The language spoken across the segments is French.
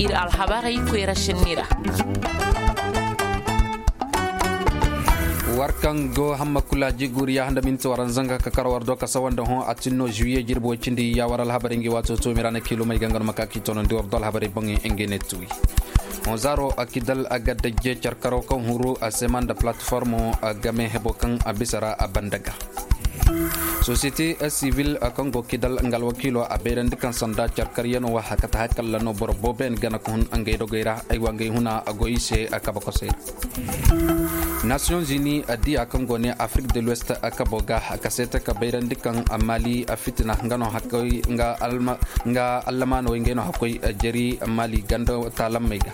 ir alhabarai ko rashinira warkan go hamma kula jiguriya handa min waran zanga ka karwar do ka sawanda hon atinno juillet jirbo cindi ya waral habare ngi wato to mirana kilo may gangal makaki tono ndor dol habare bangi engene tuwi on zaro akidal agadde je charkaro kan huru asemanda platform agame hebokan abisara abandaga société civile kongo kidal ngal wakilo aberan dikan sanda charkariyano wa hakata hakalla no borbo ben gana kon angay do geira ay wangay huna agoise akabakose Nations Unies adi akongo ne Afrique de l'Ouest akaboga akaseta kaberan dikan amali afitina ngano hakoy nga allamano ngeno hakoy jeri amali gando talamega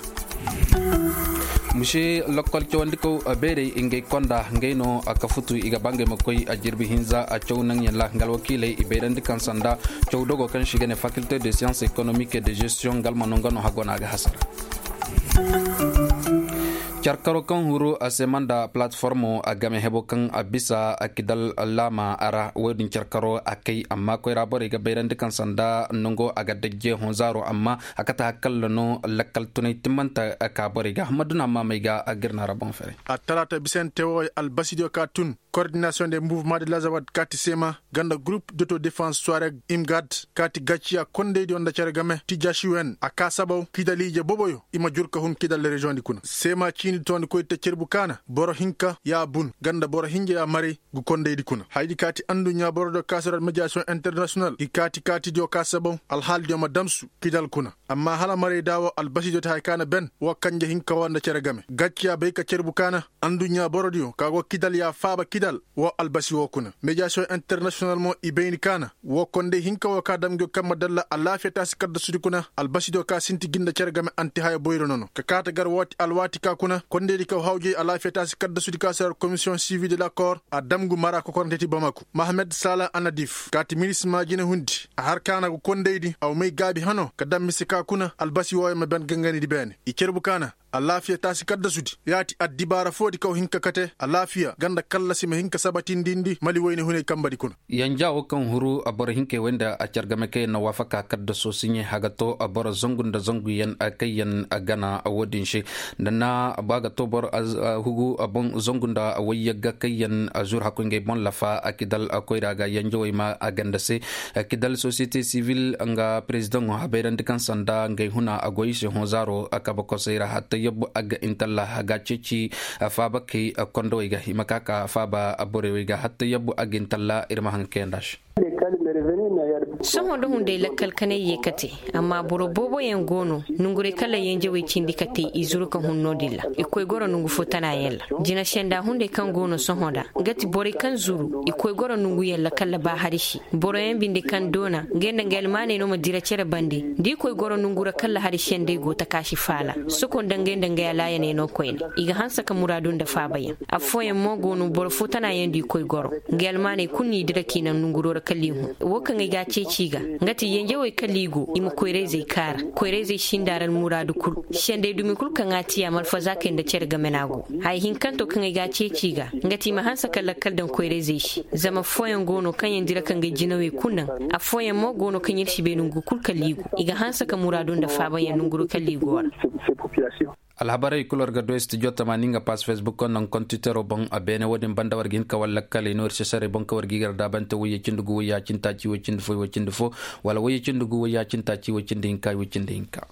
Mushi lokal chawandiko bere ingay konda ngayno akafutu iga bange makoy ajirbi hinza a chawnan yalla ngal wakile iberan dikan sanda chawdogo kan shigene faculté de sciences économiques et de gestion galmanongano hagona ga hasara charkaro kan huru asemanda platformo agame hebo kan abisa akidal lama ara wedin charkaro akai amma ko rabore ga beirande kan sanda nongo aga dejje honzaro amma akata hakal no lakal tunay timanta akabore ga maduna mamaiga agirna rabon fere atalata bisente wo albasidio katun coordination des mouvements de l'Azawad kati sema ganda groupe d'autodéfense Touareg imgad kati gachia konde di onda chargame tijashiwen akasabo kidalije boboyo imajurka hun kidal region di kuna sema chini ton ko te cerbukana boro hinka ya bun ganda boro hinje ya mari gu konde di kuna haydi kati andu nya boro do kasaral mediation international kati dio kasabo al hal dio madamsu kidal kuna amma hala mari dawo albasidio ta kana ben wa kanje hinka wanda chargame gachia be ka cerbukana andu nya boro dio kago kidal ya faba dal wo albasi wo kuna mediation international mo ibeni kana wo konde hinka wo ka damgo kamma dalla alafiya ta sikar da sudi kuna albasi do ka sinti ginda cergame anti haya boyro nono ka kata gar wati alwati ka kuna konde di ka hawje alafiya ta sikar da sudi ka sar commission civile de l'accord a damgu mara ko kornteti bamako Mohamed Salah Anadif kati ministre majina hundi a har kana ko konde di aw may gabi hano ka dammi sika kuna albasi wo ma ben gangani di ben i cerbu kana alafiya ta sikar da sudi yati addibara fodi kaw hinka kate alafiya ganda kalla sima hinka sabatin dindi mali wayne hune kambadi kuna yanja o kan huru abor hinke wenda a chargame ke na wafaka kadda so sinye hagato abor zongunda zongu yan akayan agana awodin shi dana baga to bor hugu abon zongunda awayyaga kayan azur hakunge bon lafa akidal akoiraga yanjo ma aganda se akidal société civile anga president haberan de kansanda ngay huna agoyse honzaro akabako seira hatta yobbo aga intalla haga ceci faba ke kondo iga himakaka faba abore iga hatta yobbo agintalla irma hankendash somo do hunde lakkal kane yekate amma boro bobo yen gono nungure kala yen jewe cindi kate izuru kan hunno dilla ikoy goro nungu fotana yella jina shenda hunde kan gono sohoda gati bore kan zuru ikoy goro nungu yella kala ba harishi boro yen binde kan dona genda ngelmane no madira cere bandi di koy goro nungura kala harishende go takashi fala sukon dangenda ngaya yene no koyne iga hansa ka muradun da fabayan afoyen mo gono boro fotana yen di koy goro ngelmane kunni dira kinan nunguro kallihu wokan ga ciga ngati yenje way kaligo im koyreze kara koyreze shindaral muradu kul shende dumi kul kan atiya mal fazaka da cerga menago hay hinkanto kan ga ciga ngati ma hansa kala kaldan koyreze shi zama foyan gono kan yandira kan ga jinawe kunnan a foyan mo gono kan yirshi be nungu kul kaligo iga hansa ka muradun da fa bayan nunguru kaligo alhabarai kulor ga doist jota maninga pas facebook kon non kon twitter bon abene wodin banda wargin ka walla kale no sare bon ka wargi gar dabante wuye cindugo wuya cinta ci wucinde fo wala wuye cindugo wuya cinta ci wucinde hinka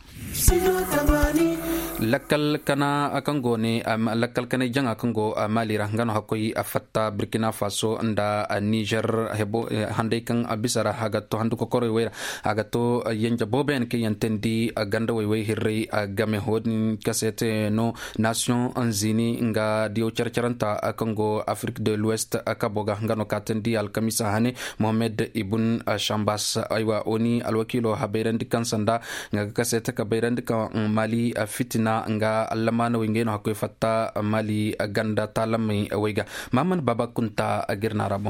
lakkal kana akango ne lakkal kana janga akango mali rangano hakoy afatta burkina faso anda niger hebo hande kan abisara hagato handu ko koro wera hagato yenja boben ke yantendi ganda way hirre game hodin kasete no nation anzini nga dio charcharanta akango Afrique de l'Ouest akaboga ngano katendi alkamisa hane Mohamed Ibn Shambas aywa oni alwakilo habeirandi kansanda nga kasete kabeirandi ka mali fitina nga allamana wingeno hakoy fatta mali ganda talami wayga maman baba kunta agirna rabon feri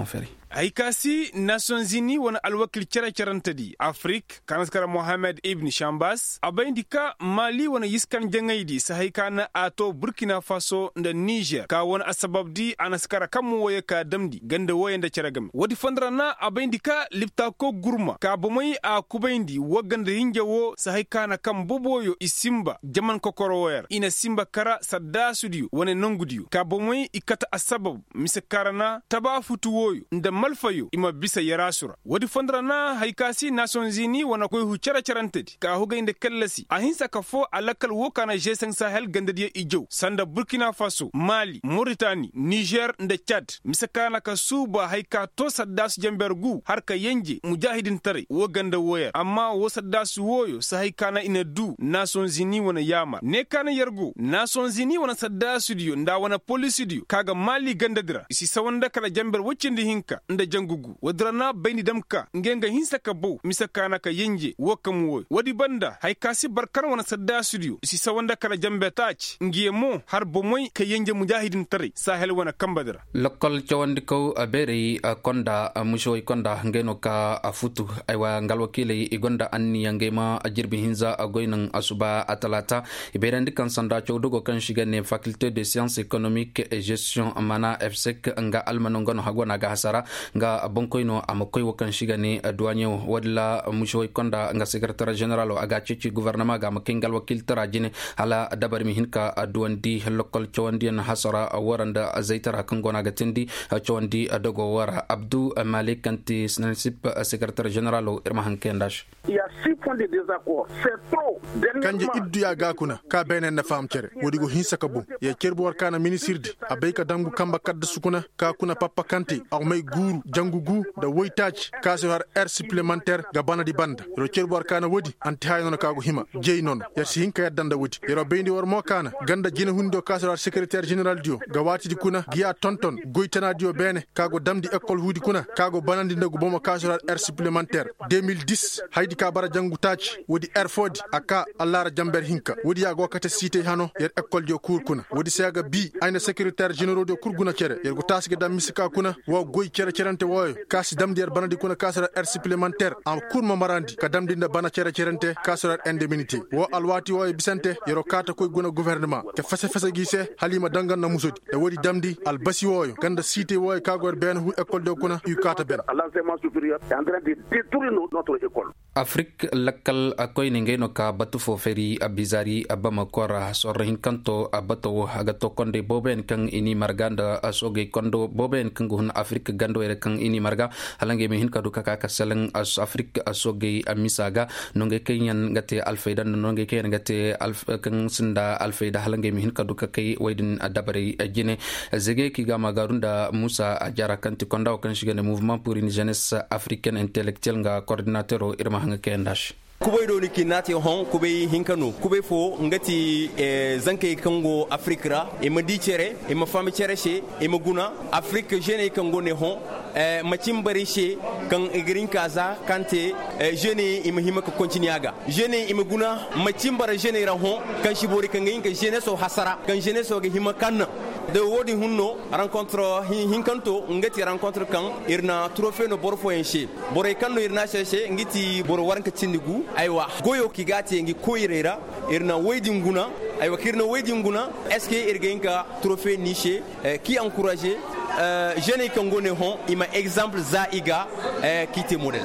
haikasi Nations Unies wana alwakil charantadi Afrique kanaskara Mohamed Ibn Shambas abaindika Mali wana yiskan jangaidi sahaikana ato Burkina Faso da Niger ka wana asababdi anaskara kamu waya ka damdi ganda waya da charagam wadi fandrana abaindika lipta ko gurma ka bomai a kubaindi waganda hinjawo sahaikana kam boboyo isimba jaman kokorower ina simba kara sadda studio wana nongudiyo ka bomai ikata asabab misakarana taba futuwoyo nda malfayo ima bisa yarasura wadi fondrana haikasi Nations Unies wana koy hucara charantedi ka hugainde kallasi ahinsa ka fo alakal wokana G5 Sahel gandadiya ijo sanda Burkina Faso Mali Mauritanie Niger nda Chad misakana ka suba haika to saddas jambergu har ka yenje mujahidin tare wo ganda woya amma wo saddas woyo sa haikana ina du Nations Unies wana yama ne kana yargo Nations Unies wana saddas studio nda wana police studio kaga Mali gandadira isi sawanda kala jamber wacindi hinka nda jangugu wadrana bayni damka ngenga hinsa ka bo misakana ka yenje wakam woy wadi banda haikasi barkar wana sadda studio isi sawanda kala jambe tach ngiyemo har bomoy ka yenje mujahidin tare Sahel wana kambadira lokol chawandiko abere konda mushoy konda ngeno ka afutu aywa ngalwakile igonda anni yangema ajirbi hinza agoinan asuba atalata iberandi kan sanda chawdugo kan shigane faculté de sciences économiques et gestion amana FSEC nga almanongono hagwana ga hasara nga bonkoino amakoy wakan shigane douanier wadla mushoy konda nga secrétaire général aga cici gouvernement ga makingal wakil tarajine ala dabar mi hinka douandi lokol chawandi na hasara waranda zaitara kangona ga tindi chawandi dogo wara Abdou Malik Kanti snansip secrétaire général irma hankendash il y a 6 points de désaccord c'est trop kanje iddu ya gakuna ka benen na fam cere wodi go hinsa ka bu ya cerbo war kana ministre abay ka dangu kamba kadda sukuna ka kuna papa kanti aw may guru jangugu da woytach kaso har air supplémentaire ga bana di banda ro cerbo war kana wodi anti hayno ka go hima jey non ya si hinka yaddanda wodi ro beyndi war mo kana ganda jina hundo kaso har secrétaire général dio ga wati di kuna giya tonton goytana dio bene kago damdi école hudi kuna kago banandi ndagu bomo kaso har air supplémentaire 2010 haydi ka bara jangu tach wodi air ford aka allara jamber hinka wodi ya go kata cité hano yer école dio cour kuna wodi saga bi ayna secrétaire général dio kurguna cere yer go tasge dam misika kuna wo goy cere cerante woyo kasi damdi yer banandi kuna kasara air supplémentaire en kurma marandi ka damdi nda bana cere cerante kasara indemnité wo alwati woyo bisante yero kata koy guna gouvernement te fesse gise halima dangan na musodi e wodi damdi al basi woyo ganda cité woyo kagor ben hu école dio kuna yu kata ben l'enseignement supérieur est en train de détruire notre école Afrique lakal akoy ngeno ka batu fo feri abizari abama kora sorhin kanto abato agato konde boben kan ini marganda asoge kondo boben kan gun Afrique gando ere kan ini marga halange me hin kadu kaka kasalang as Afrique asoge amisaga nonge kenyan ngate alfayda nonge kenyan ngate alf kan sinda alfayda halange me hin kadu kakai waydin adabari jine zege ki gama garunda Musa Ajara kanti konda kan shigane mouvement pour une jeunesse africaine intellectuelle nga coordinateur irma hanga kendash kubay do ni kinati hon kubay hinkanu kubay fo ngati zanke kango afrikra e madi cere e ma fami cere she e ma guna afrique jeune kango ne hon ma cimbari she kan igrin kaza kante jeune e ma hima ko continuaga jeune e ma guna ma cimbara jeune ra hon kan shibori kan ngi jeune so hasara kan jeune so ga hima kan de wodi hunno rencontre hinkanto ngati rencontre kan irna trophée no borfo en she bore kanno irna she ngiti boro warnka cindigu aywa goyo kigati ngi koirera irna weydinguna aywa kirna weydinguna est-ce que irgenka trophée niché qui encourager jeune kangone hon ima exemple zaiga qui te modèle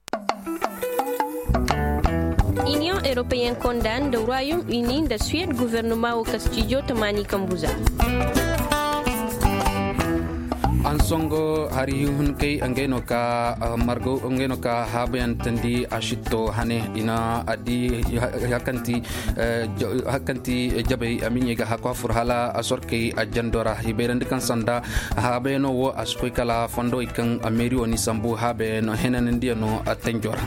Union européenne condamne le Royaume-Uni de Suède gouvernement au Castillo Tamani Kambuza. ansongo hari hun kay angeno ka margo angeno ka haben tandi ashito hane ina adi hakanti jabe aminye ga hakwa furhala asorke ajandora hiberand kan sanda habeno wo askoy kala fondo ikan amerio ni sambu habeno henan ndiano atenjora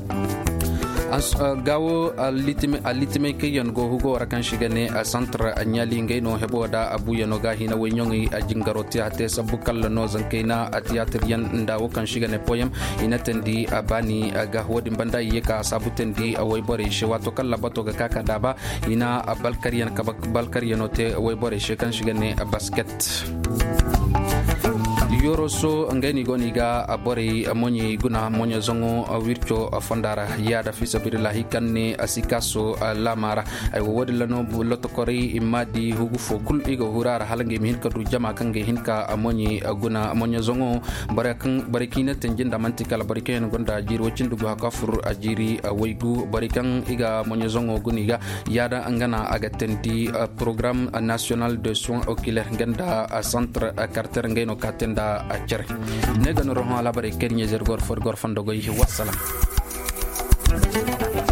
gawo alitime kayan go hugo rakan shigane a centre anyali ngeno heboda abuya no gahina wenyongi ajingaroti ate sabukal no zankaina atiater yan ndawo kan shigane poyam inatendi abani gahwodi banda yeka sabutendi awaybore shewato kala bato ga kaka daba ina balkariyan kabak balkariyan ote awaybore shekan shigane basket yoroso ngani goniga abori monyi guna monya zongo wircho fondara yada fisabilillahi kanne asikaso lamara ay wodilano lotokori imadi hugu fogul igo hurara halange min kadu jama kange hinka monyi guna monya zongo barikina tenjinda mantikala bariken gonda jiro cindugo hakafur ajiri waygu barikan iga monya zongo guniga yada angana agatendi programme national de soins oculaires ngenda centre Carter ngeno katenda acere negano roho ala bare kenye zergor for gor fandogo yi wassalam